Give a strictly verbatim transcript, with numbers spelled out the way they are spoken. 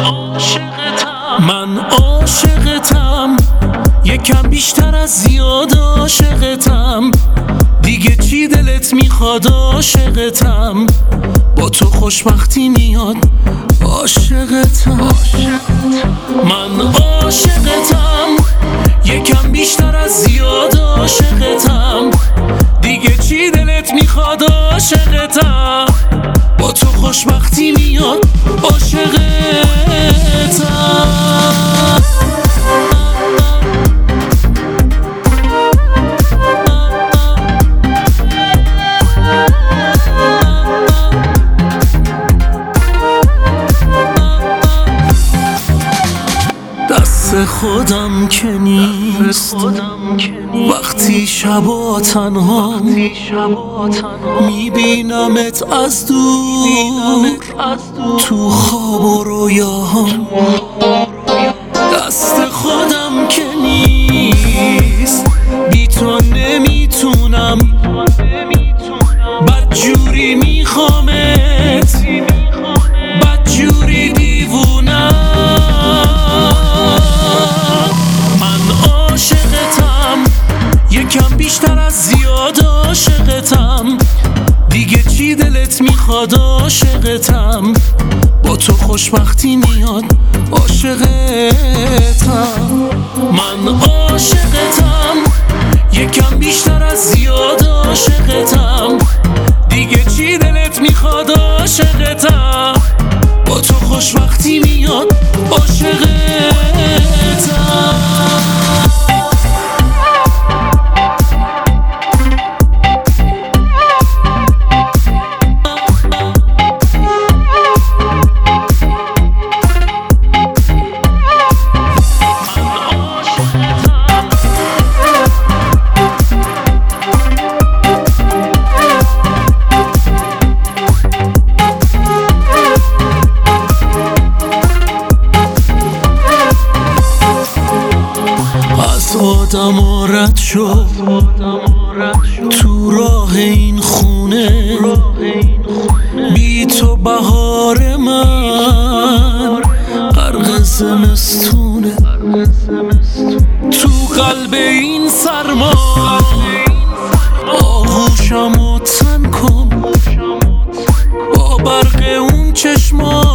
من عاشقتم، یکم بیشتر از زیاد عاشقتم. دیگه چی دلت میخواد عاشقتم، با تو خوشبختی میاد عاشقتم. من عاشقتم، یکم بیشتر از زیاد عاشقتم. دیگه چی دلت میخواد عاشقتم، با تو خوشبختی میاد عاشقتم. دست خودم که نیست وقتی شبا تنها میبینمت از دور تو خواب و رویاهام. دست خودم که نیست بی تو نمیتونم، بدجوری میخوامت، بدجوری دیوونم. یکم بیشتر از زیاد عاشقتم. دیگه چی دلت میخواد عاشقتم، با تو خوشبختی میاد عاشقتم. من عاشقتم، یکم بیشتر از زیاد عاشقتم. دیگه چی دلت میخواد عاشقتم، با تو خوشبختی میاد عاشقتم. آدم و رد شد تو راه این خونه، بی تو بهار من غرق زمستونه. تو قلب این سرما آغوشمو تن کن، با برق اون چشما